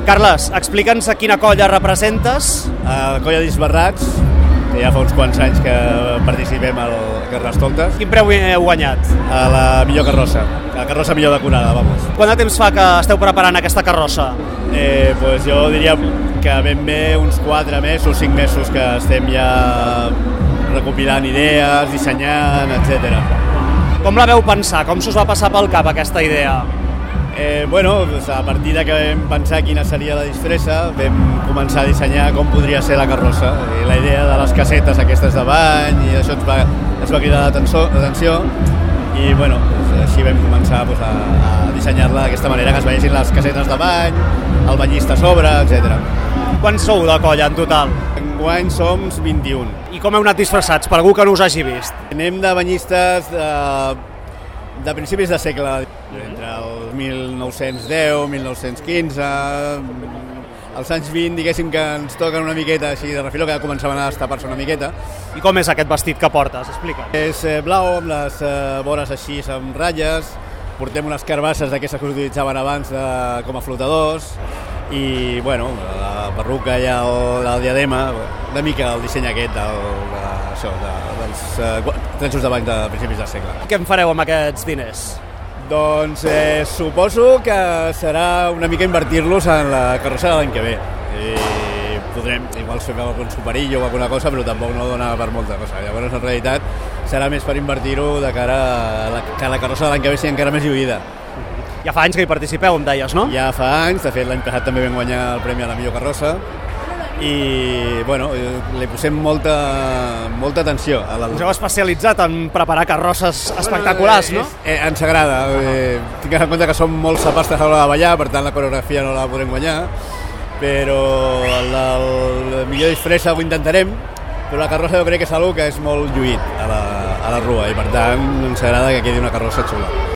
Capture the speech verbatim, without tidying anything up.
Carles, explica'ns a quina colla representes. A la colla d'Isbarrats, que ja fa uns quants anys que participem al Carnestoltes. Quin preu heu guanyat? A la millor carrossa, la carrossa millor decorada, vamos. Quant de temps fa que esteu preparant aquesta carrossa? Eh, pues jo diria que ben bé uns quatre mesos, cinc mesos que estem ja recopilant idees, dissenyant, etcètera. Com la veu pensar? Com s'us va passar pel cap aquesta idea? Eh, bueno, doncs a partir de que vam pensar quina seria la disfressa, vam començar a dissenyar com podria ser la carrossa. I la idea de les casetes aquestes de bany, i això ens va, ens va cridar l'atenció, i bueno, doncs així vam començar doncs, a, a dissenyar-la d'aquesta manera, que es veiessin les casetes de bany, el banyista a sobre, etcètera. Quants sou de colla en total? Enguany som vint-i-un. I com heu anat disfressats, per algú que no us hagi vist? Anem de banyistes de, de principis de segle, entre el mil nou-cents deu, mil nou-cents quinze, als anys vint, diguéssim que ens toquen una miqueta així de refiló, que ja començaven a destapar-se una miqueta. I com és aquest vestit que portes? Explica. És eh, blau, amb les eh, vores així amb ratlles, portem unes carbasses d'aquestes que s'utilitzaven abans de, com a flotadors, i bueno, la perruca i el, el diadema, una mica el disseny aquest del, de, això, de, dels eh, tretxos de bany de principis del segle. Què en fareu amb aquests diners? Doncs eh, suposo que serà una mica invertir-los en la carrossa de l'any que ve. I podrem, igual fer algun superillo o alguna cosa, però tampoc no dona per molta cosa. Llavors, en realitat, serà més per invertir-ho de cara a la, que la carrossa de l'any que ve sigui encara més lluïda. Ja fa anys que hi participeu, em deies, no? Ja fa anys, de fet l'any passat també vam guanyar el premi a la millor carrossa, i bueno, li posem molta, molta atenció. A la... Us heu especialitzat en preparar carrosses espectaculars, no? Eh, ens agrada. Eh, tinc en compte que som molt sapastes a l'hora de ballar, per tant la coreografia no la podrem guanyar, però la, la millor disfressa ho intentarem, però la carrossa jo crec que és una que és molt lluït a la, a la rua, i per tant ens agrada que quedi una carrossa xula.